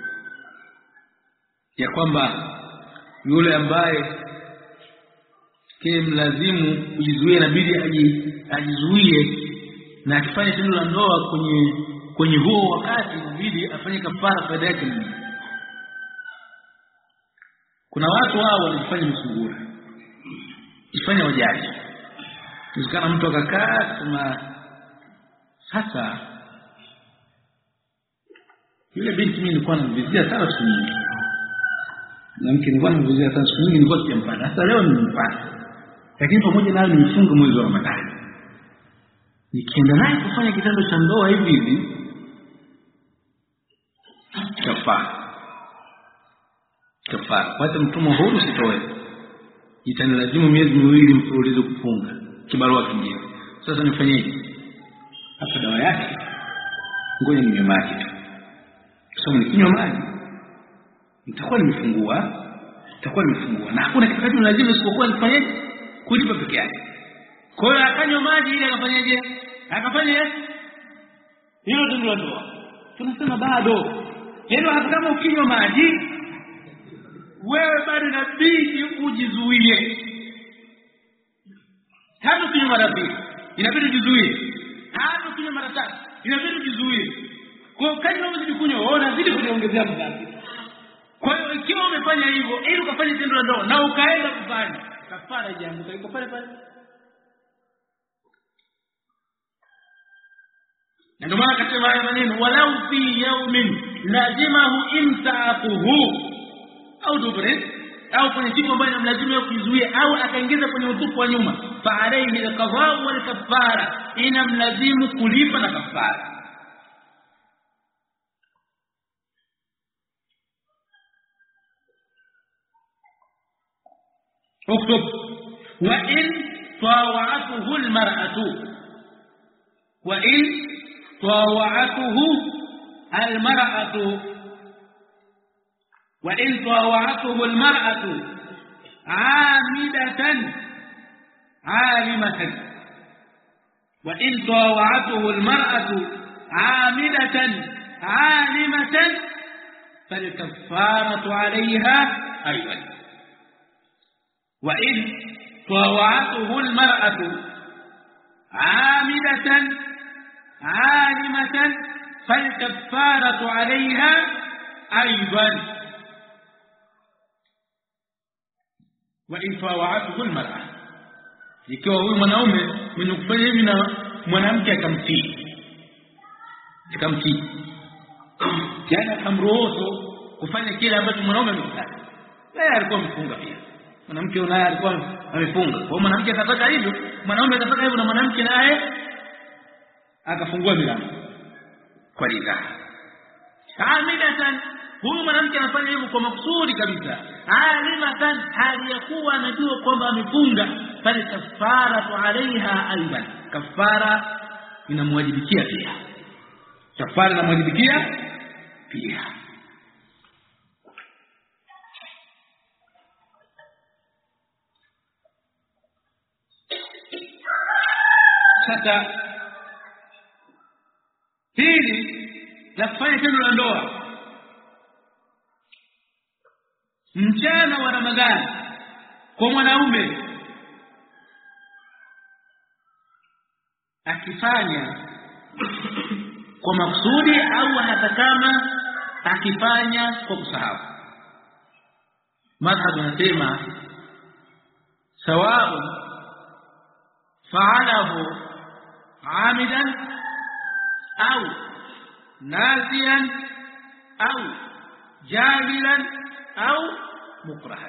ya kwamba yule ambaye kimlazimu kujizuia inabidi ajizuie, na akifanya tendo la ndoa kwenye kwenye huo wakati inabidi afanye kafara. Faida yake ni, kuna watu wao wanafanya msungura, ifanya wajaji, inawezekana mtu akakaa kama sasa yule binti mimi nilikuwa namvizia sana siku nyingi, na mke nilikuwa namvizia sana siku nyingi, nilikuwa sijampata, sasa leo nimempata, lakini pamoja nayo nimefunga mwezi wa Ramadhani, nikienda naye kufanya kitendo cha ndoa hivi hivi, kafara kafara hata mtumwa huru sitoe, itanilazimu miezi miwili mfululizo kufunga kibarua kingine. Sasa nifanyeje? Hapa dawa yake, ngoja ninywe maji tu, sababu nikinywa maji nitakuwa nimefungua, nitakuwa nimefungua na hakuna kitu kingine lazima isipokuwa nifanyeje, kulipa peke yake. Kwa hiyo akanywa maji ile akafanyaje, akafanya hilo ndio ndoa. Tunasema bado hilo, hata kama ukinywa maji wewe bado inabidi ujizuie. Hata ukinywa mara mbili inabidi ujizuie, hata ukinywa mara tatu inabidi ujizuie. Kwa kadri unazidi kunywa wewe unazidi kuongezea mdhambi. Kwa hiyo ikiwa umefanya hivyo ili ukafanya tendo la ndoa na ukaenda kufanya kafara, jambo liko pale pale. Na ndio maana katika haya maneno walau fi yawmin lazimahu imsaaquhu au dubri, au kwenye siku ambayo inamlazimu kujizuia au akaingiza kwenye utupu wa nyuma, fa alayhi alqadha wal kafara, inamlazimu kulipa na kafara. اكتب وإن طاوعته المرأة وإن طاوعته المرأة وإن طاوعته المرأة عامدة عالمة وإن طاوعته المرأة عامدة عالمة فالكفارة عليها أيضا. وإن طاوعته المرأة عامدة عالمة فالكفارة عليها أيضا. وإن طاوعته المرأة ikiwa huyu mwanaume mwenye kufanya hivi na mwanamke akamtii akamtii yani akamruhusu kufanya kile ambacho mwanaume amekitaka, yeye alikuwa amefunga pia, mwanamke naye alikuwa amefunga. Kwa mwanamke akataka hivyo, mwanaume akataka hivyo, na mwanamke naye akafungua milango kwa ridhaa. Amidatan, huyu mwanamke anafanya hivyo kwa makusudi kabisa. Alimatan, hali ya kuwa anajua kwamba amefunga, bali kafara alaiha aidan, kafara inamwajibikia pia, kafara inamwajibikia pia. Sasa hili la kufanya tendo la ndoa mchana wa Ramadhani kwa mwanaume akifanya kwa makusudi au hata kama akifanya kwa kusahau, madhhabu yanasema sawa fa'alahu عامدا أو ناسيا أو جاهلا أو مكرها.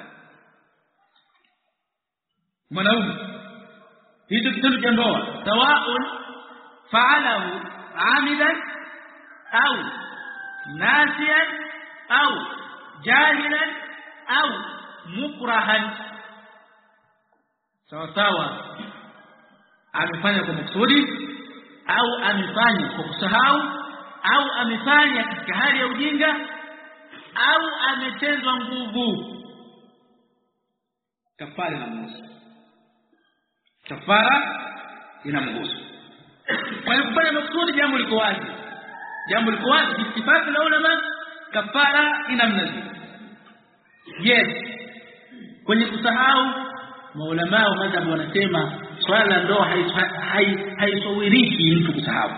mwanaume hicho kitendo cha ndoa sawaun fa'alahu amidan au nasiyan au jahilan au mukrahan, sawa sawa amefanya kwa makusudi au amefanya kwa kusahau au amefanya katika hali ya ujinga au ametezwa nguvu, kafara inamhusu, kafara inamhusu. Kwa hiyo kufanya makusudi jambo liko wazi, jambo liko wazi ittifaqi la ulama, kafara inamnazi. Yes, kwenye kusahau maulama wa madhhabu wanasema swala ndoa haisawiriki mtu kusahau,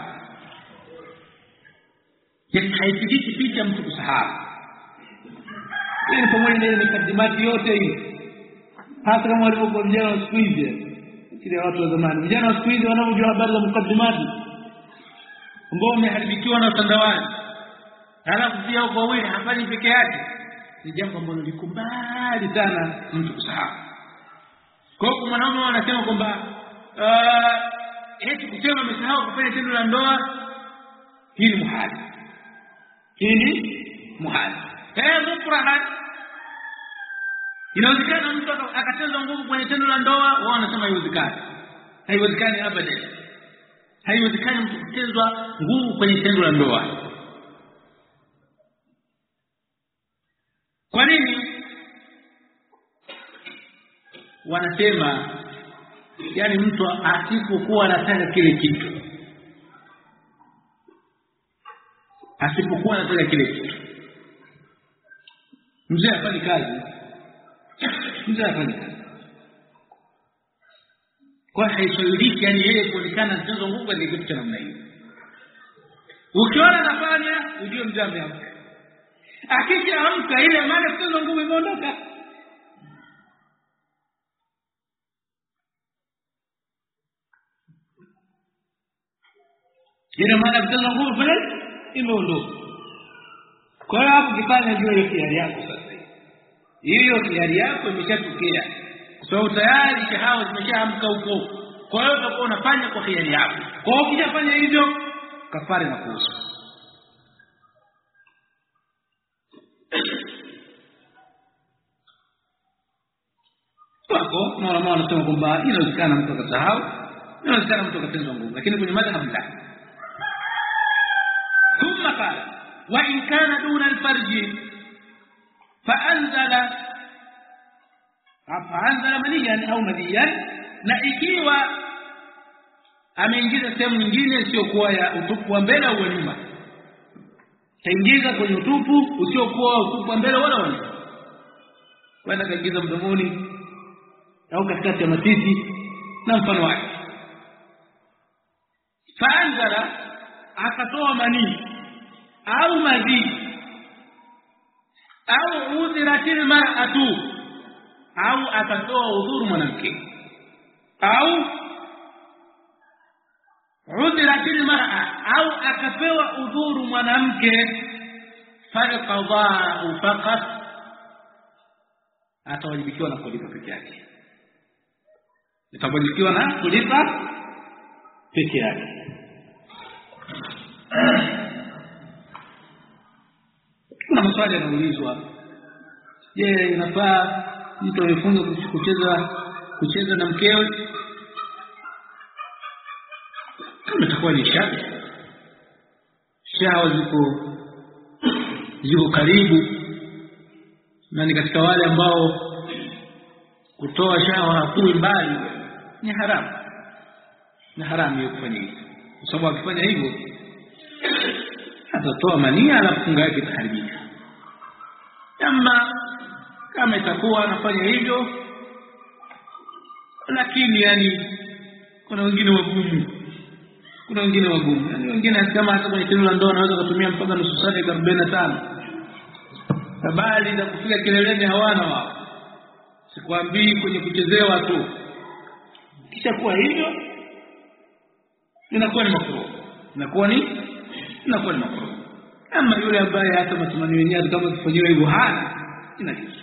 yani haipigiki picha mtu kusahau. Hii pamoja na ile mukadimati yote hii, hata kama walivyokuwa vijana wa siku hizi, kile watu wa zamani, vijana wa siku hizi wanaojua habari za mukadimati ambao wameharibikiwa na utandawazi, halafu pia kwa wewe hafanyi peke yake, ni jambo ambalo liko mbali sana mtu kusahau. Kwa hiyo mwanaume anasema kwamba uh, eti kusema amesahau kufanya tendo la ndoa, hii ni muhali, hii ni muhali. Eh, mukrahan, inawezekana mtu akatenda nguvu kwenye tendo la ndoa, wao wanasema haiwezekani. Haiwezekani abadan, haiwezekani mtu kutendwa nguvu kwenye tendo la ndoa. Kwa nini? Wanasema yani mtu asipokuwa anataka kile kitu, asipokuwa anataka kile kitu, mzee afanye kazi, mzee afanye kazi. Kwa haishauriki yani yeye kuonekana mchezo nguvu ni kitu cha namna hiyo. Ukiona anafanya ujue mzee ameamka, akishaamka ile maana mchezo nguvu imeondoka. Ile maana mchezo nguvu pale imeondoka. Kwa hiyo hapo kifanya juu ya hiari yako sasa. Hiyo hiari yako imeshatokea. Kwa sababu tayari shahawa zimeshaamka huko. Kwa hiyo utakuwa unafanya kwa hiari yako. Kwa hiyo ukifanya hivyo kafara inakuhusu. wako na wao wanasema kwamba inawezekana mtu akasahau, inawezekana mtu akatenda nguvu, lakini kwenye madhhabu la. Thumma qala wa in kana duna al-farji fa anzala fa anzala maniyan au madiyan, na ikiwa ameingiza sehemu nyingine sio kuwa ya utupu wa mbele au nyuma, kaingiza kwenye utupu usiokuwa utupu wa mbele wala wa nyuma, kwenda kaingiza mdomoni au katikati ya matiti na mfano wake. Faanzala akatoa manii au madhi au udhiratil mar'atu, au akatoa udhuru mwanamke, au udhiratil mar'a, au akapewa udhuru mwanamke, falqada'u faqat, atawajibikiwa na kulipa peke yake, atawajibikiwa na kulipa peke yake. Kuna maswali yanaulizwa, je, inafaa mtu amefunga kucheza kucheza na mkewe kama itakuwa ni shahawa shahawa ziko ziko karibu, na ni katika wale ambao kutoa shahawa hakui mbali, ni haramu, ni haramu kufanya hivyo, kwa sababu akifanya hivyo atatoa mania alafu funga yake itaharibika. Ama kama itakuwa anafanya hivyo, lakini yani kuna wengine wagumu, kuna wengine wagumu, yani wengine kama hata kwenye tendo la ndoa anaweza kutumia mpaka nusu saa arobaini na tano, habari za kufika kileleni hawana wao, sikwambii kwenye kuchezewa tu. Kisha kuwa hivyo inakuwa ni makruh, inakuwa ni inakuwa ni makruh. Ama yule ambaye hata matamanio yenyewe kama kufanywa hivyo hana, inajuzu.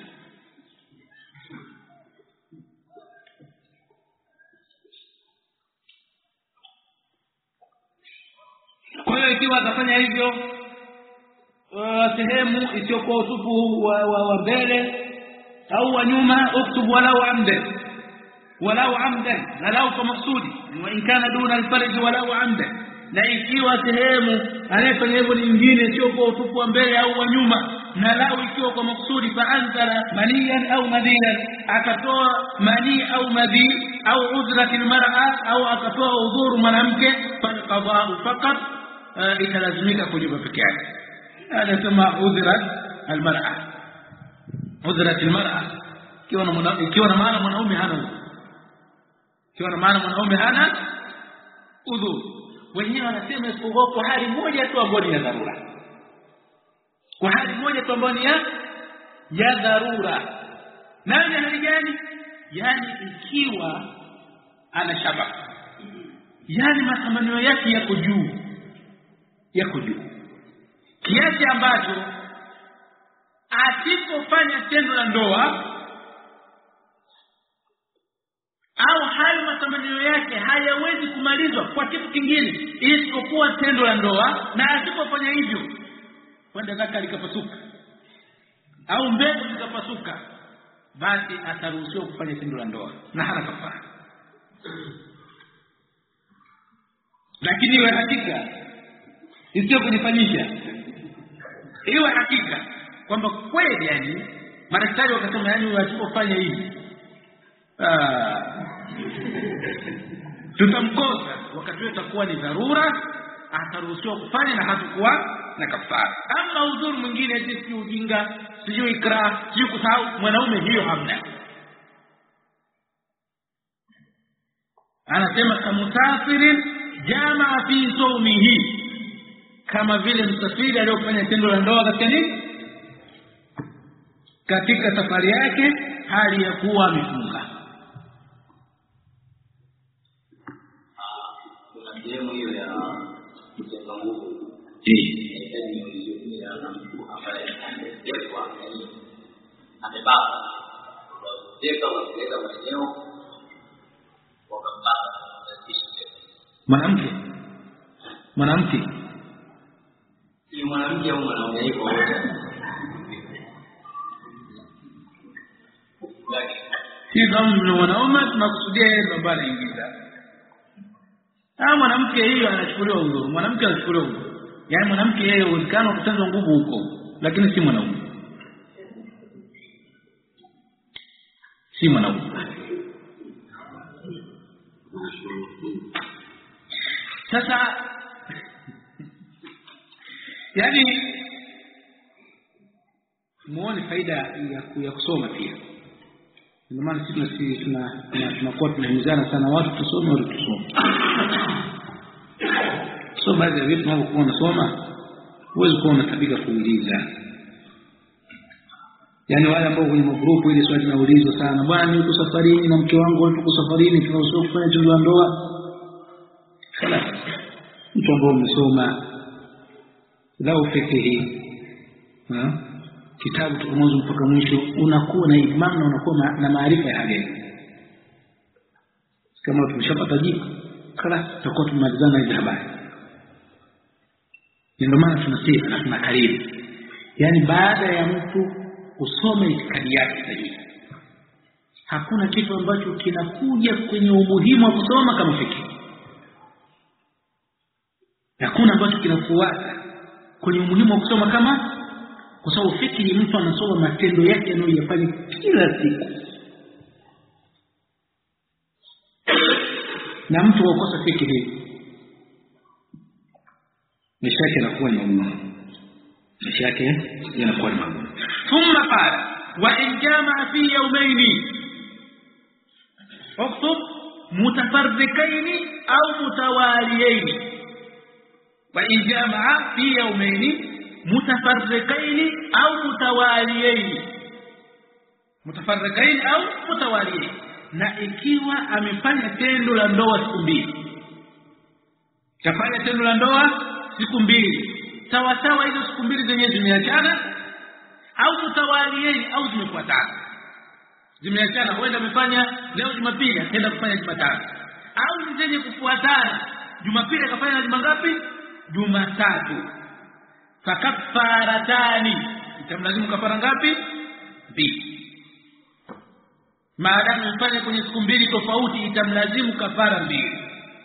Kwa hiyo ikiwa atafanya hivyo uh, sehemu isiyokuwa utupu wa, wa, wa mbele au wa nyuma, uktubu walau amdan walau amdan, walau kwa maksudi, wa in kana duna al-farj walau amdan, na ikiwa sehemu anayefanya hivyo nyingine sio kwa utupu wa mbele au wa nyuma, na lau ikiwa kwa maksudi, fa anzala maniyan au madiyan, akatoa mani au madhi au udhratil mar'a, au akatoa udhuru mwanamke, fal qada'u faqat, italazimika kulipa peke yake. Hada kama udhrat almar'a, udhrat almar'a, ikiwa na mwanamke, ikiwa na maana mwanaume hana, ikiwa na maana mwanaume hana udhuru. Wenyewe wanasema isipokuwa kwa hali moja tu ambayo ni ya dharura, kwa hali moja tu ambayo ni ya ya dharura. Nani hali gani? Yani ikiwa ana shabaka, yani matamanio yake yako juu, yako juu kiasi ambacho asipofanya tendo la ndoa au hayo matamanio yake hayawezi kumalizwa kwa kitu kingine isipokuwa tendo la ndoa, na asipofanya hivyo kwenda zaka likapasuka au mbegu zikapasuka, basi ataruhusiwa kufanya tendo la ndoa na hana kafara. Lakini iwe hakika, isio kujifanyisha, iwe hakika kwamba kweli, yani madaktari wakasema yani wasipofanya hivi ah tutamkosa, wakati huo itakuwa ni dharura, ataruhusiwa kufanya na hatakuwa na kafara. Ama udhuru mwingine eti si ujinga, sijui ikra, sijui kusahau mwanaume, hiyo hamna. Anasema kamusafirin jamaa fi sawmihi, kama vile msafiri aliyofanya tendo la ndoa katika nini, katika safari yake hali ya kuwa amefunga. Sehemu hiyo ya kujenga nguvu hii ni ndio ya mtu ambaye anayekuwa amebaka kujenga kujenga maeneo wakapata mwanamke mwanamke ni mwanamke au mwanaume yuko wote Hii kama wanaume tunakusudia yeye ndo baba anaingiza. Ah, mwanamke hiyo anachukuliwa udhuru. Mwanamke anachukuliwa udhuru. Yaani mwanamke yeye uwezekano kutenzwa nguvu huko, lakini si mwanaume. Si mwanaume. Sasa yani muone faida ya, ya kusoma pia. Ndio maana sisi tuna tunakuwa tunahimizana sana watu tusome watu tusome. So baadhi ya vitu tunapokuwa tunasoma huwezi kuwa unatabika kuuliza. Yaani wale ambao kwenye magrupu ile swali linaulizwa sana, bwana niko safarini na mke wangu tuko safarini tunasoma kufanya tendo la ndoa. Kala mtu ambaye umesoma lao fikihi ha kitabu kutoka mwanzo mpaka mwisho, unakuwa na imani na unakuwa na maarifa ya hali. Kama tumeshapata jibu kala tutakuwa tumalizana hizo habari. Ndio maana tunasema na tunakariri, yani baada ya mtu kusoma itikadi yake sahihi, hakuna kitu ambacho kinakuja kwenye umuhimu wa kusoma kama fikhi. Hakuna ambacho kinafuata kwenye umuhimu wa kusoma kama, kwa sababu fikhi ni mtu anasoma matendo yake anayoyafanya kila siku. Na mtu wakosa fikhi hii, maisha yake yanakuwa ni magumu. Maisha yake yanakuwa ni magumu. Thumma qala wa in jamaa fi yawmayn uktub mutafarriqayn au mutawaliyayn. Wa in jamaa fi yawmayn mutafarriqayn au mutawaliyayn. Mutafarriqayn au mutawaliyayn, na ikiwa amefanya tendo la ndoa siku mbili, kafanya tendo la ndoa siku mbili sawa sawa, hizo siku mbili zenyewe zimeachana au mutawaliyayn au zimefuatana. Zimeachana, huenda amefanya leo Jumapili akaenda kufanya Jumatatu, au zenye kufuatana, Jumapili akafanya na Juma ngapi? Jumatatu. Fakaffaratani, itamlazimu kafara ngapi? Mbili. Maadamu amefanya kwenye siku mbili tofauti, itamlazimu kafara mbili.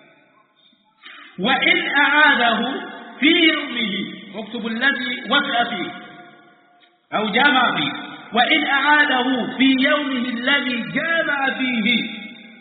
Wa in aadahu fi yawmihi uktub alladhi waqa fihi au jamaa fihi. Wa in aadahu fi yawmihi alladhi jamaa fihi,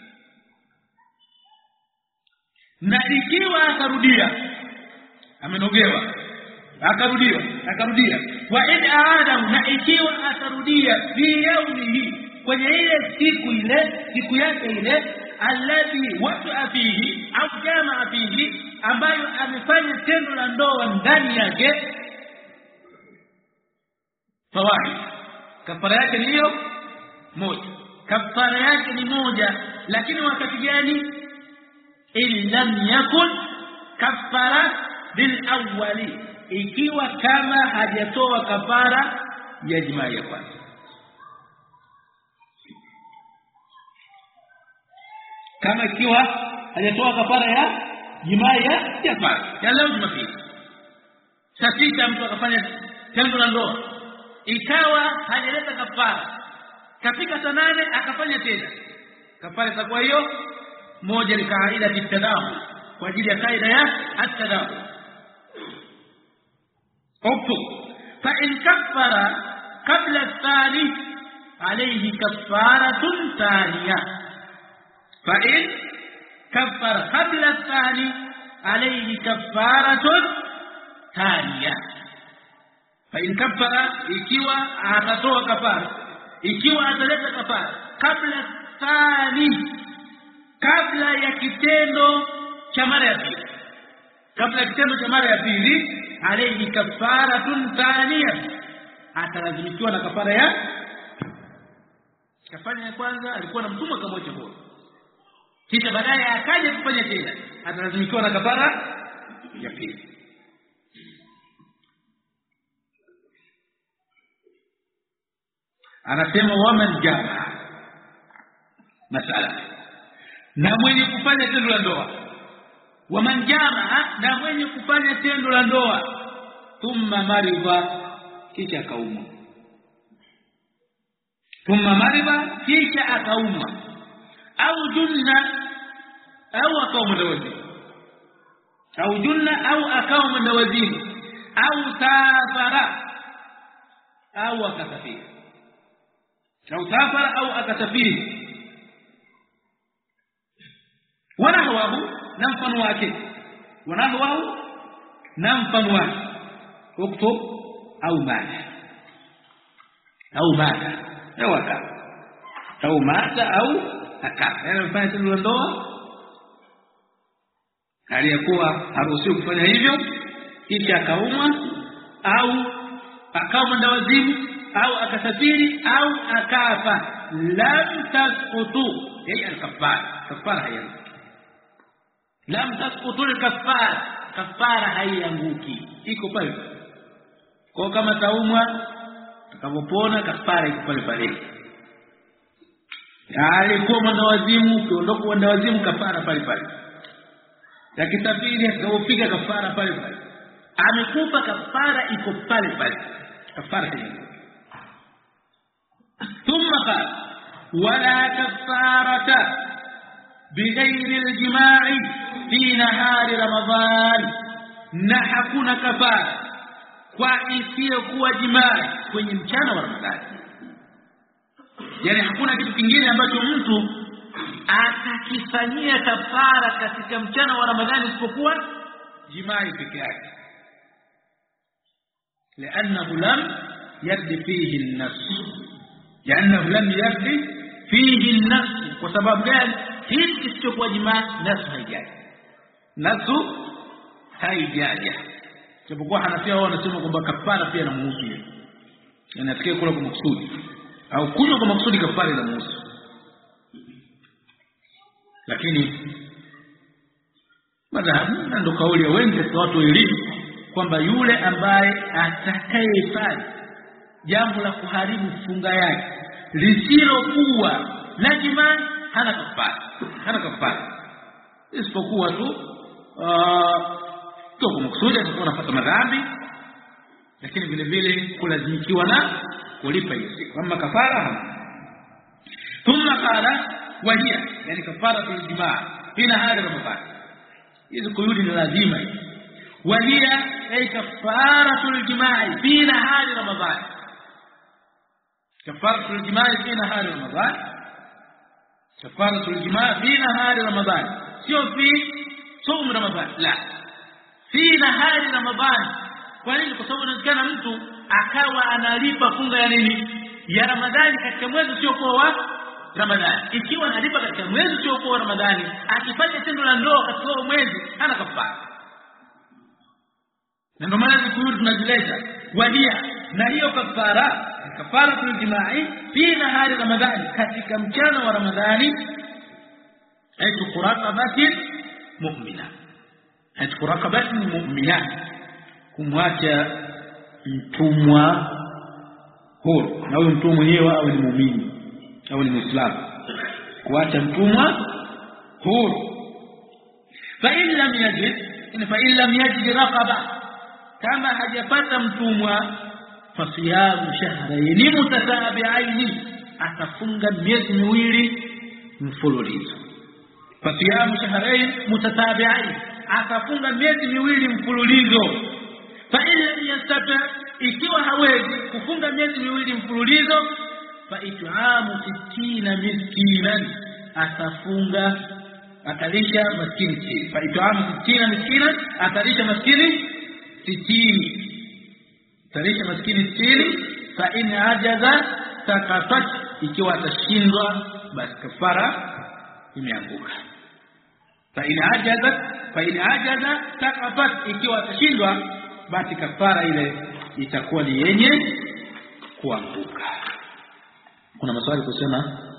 na ikiwa akarudia, amenogewa akarudia akarudia. Wa in aadahu, na ikiwa atarudia fi yawmihi, kwenye ile siku ile siku yake ile alladhi waqa fihi au jamaa fihi, ambayo amefanya tendo la ndoa ndani yake, fawaid, kafara yake ni hiyo moja. Kafara yake ni moja, lakini wakati gani? In lam yakun kafara bil awwali, ikiwa kama hajatoa kafara ya jimaa ya kwanza. Kama ikiwa hajatoa kafara ya jimaa ya kwanza ya leo Jumapili, sasa mtu akafanya tendo la ndoa ikawa hajaleta kafara, kafika saa nane akafanya tena, kafara itakuwa hiyo moja. Ni kaida ya tadahu, kwa ajili ya kaida ya at-tadahu. Uktu fa in kaffara qabla ath-thani alayhi kaffaratun thaniya. Fa in kaffara qabla ath-thani alayhi kaffaratun thaniya. Fa in kaffara, ikiwa atatoa kafara, ikiwa ataleta kafara kabla thani, kabla ya kitendo cha mara ya pili, kabla ya kitendo cha mara ya pili, alayhi kafaratun thaniya, atalazimikiwa na kafara ya kafanya ya kwanza. Alikuwa na mtumwa kama moja bora, kisha baadaye akaja kufanya tena, atalazimikiwa na kafara ya pili. Anasema waman jamaa, masala, na mwenye kufanya tendo la ndoa. Waman jamaa, na mwenye kufanya tendo la ndoa, thumma maridha, kisha kaumwa. thumma mariba kisha akaumwa au junna au akawa mwendawazimu au junna au akawa mwendawazimu au safara au akasafiri au safara au akasafiri wanahwahu na mfano wake wanahwahu na mfano wake uktub au mata au mata au akafa au mata au akafa yani mfano tendo la ndoa aliyekuwa haruhusiwi kufanya hivyo kisha akaumwa au akawa mwendawazimu au akasafiri au akafa lam tasqutu ay al-kaffara kaffara hayanguki lam tasqutu al-kaffara kaffara hayanguki iko pale kwa kama taumwa takapopona kaffara iko pale pale alikuwa mwendawazimu ukiondoka mwendawazimu kaffara pale pale yakisafiri akapofika kaffara pale pale amekufa kaffara iko pale pale kaffara hayanguki ثم قال ولا كفارة بغير الجماع في نهار رمضان نحكنا كفارة وإسيكوا جماع kwenye mchana wa Ramadhani yani hakuna kitu kingine ambacho mtu atakifanyia kafara katika mchana wa Ramadhani isipokuwa jimaa pekee yake لأنه لم يرد فيه النفس لأنه لم يرد فيه النفس وسبب قال هيك استقوى جماع نفس هيجاجة نفس هيجاجة sababu Hanafia wao wanasema kwamba kafara pia na muhusu yani atakaye kula kwa makusudi au kunywa kwa makusudi kafara na muhusu lakini madhahabu ndio kauli ya wengi kwa watu elimu kwamba yule ambaye atakayefanya jambo la kuharibu funga yake lisilokuwa na jimaa hana kafara hana kafara isipokuwa tu kwa makusudi atakuwa anapata madhambi lakini vile vile kulazimikiwa na kulipa hiyo siku kama kafara thumma qala wa hiya yani kafara tuljimaa ina hadi Ramadhani hizo kuyudi ni lazima wa hiya ay kafaratul jimaa fi nahari Ramadhani كفارة الجماع في نهار رمضان كفارة الجماع في نهار رمضان sio في صوم رمضان لا في نهار رمضان kwa nini kwa sababu inawezekana mtu akawa analipa funga ya nini ya Ramadhani katika mwezi sio kwa Ramadhani ikiwa analipa katika mwezi sio kwa Ramadhani akifanya tendo la ndoa katika mwezi hana kafara na ndio maana tukuru tunajileta wadia na hiyo kafara kafara tuljima'i fi nahari Ramadhani katika mchana wa Ramadhani aitu quraqabatin mu'mina aitu quraqabatin mu'mina kumwacha mtumwa huru na huyo mtumwa mwenyewe awe ni muumini au ni muislamu kuacha mtumwa huru fa in lam yajid in fa in lam yajid raqaba kama hajapata mtumwa fasiyamu shahrayn mutatabi'ain atafunga miezi miwili mfululizo fasiyamu shahrayn mutatabi'ain atafunga miezi miwili mfululizo fa illa yastata ikiwa hawezi kufunga miezi miwili mfululizo fa it'amu sittina miskinan atafunga atalisha maskini fa it'amu sittina miskinan atalisha maskini sitini talisha maskini sitini fa in ajaza takatat ikiwa atashindwa basi kafara imeanguka fa in ajaza fa in ajaza takatat ikiwa atashindwa basi kafara ile itakuwa ni yenye kuanguka. Kuna maswali kusema